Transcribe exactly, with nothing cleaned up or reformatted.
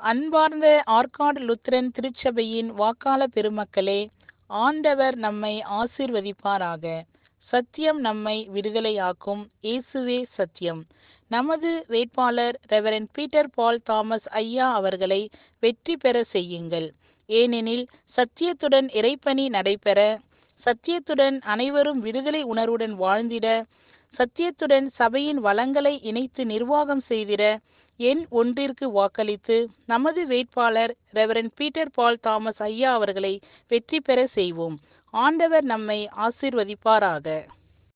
அன்பார்ந்த ஆற்காடு லுத்திரன் திருச்சபையின் வாக்காள பெருமக்களே, ஆண்டவர் நம்மை ஆசீர்வதிப்பாராக. சத்தியம் நம்மை விடுதலையாக்கும். இயேசுவே சத்தியம். நமது வேட்பாளர் ரெவரண்ட் பீட்டர் பால் தாமஸ் ஐயா அவர்களை வெற்றி பெற செய்யுங்கள். ஏனெனில் சத்தியத்துடன் இறைப்பணி நடைபெற, சத்தியத்துடன் அனைவரும் விடுதலை உணர்வுடன் வாழ்ந்திட, சத்தியத்துடன் சபையின் வளங்களை இணைத்து நிர்வாகம் செய்திட எண் ஒன்றிற்கு வாக்களித்து நமது வேட்பாளர் ரெவரண்ட் பீட்டர் பால் தாமஸ் ஐயா அவர்களை வெற்றி பெற செய்வோம். ஆண்டவர் நம்மை ஆசீர்வதிப்பாராக.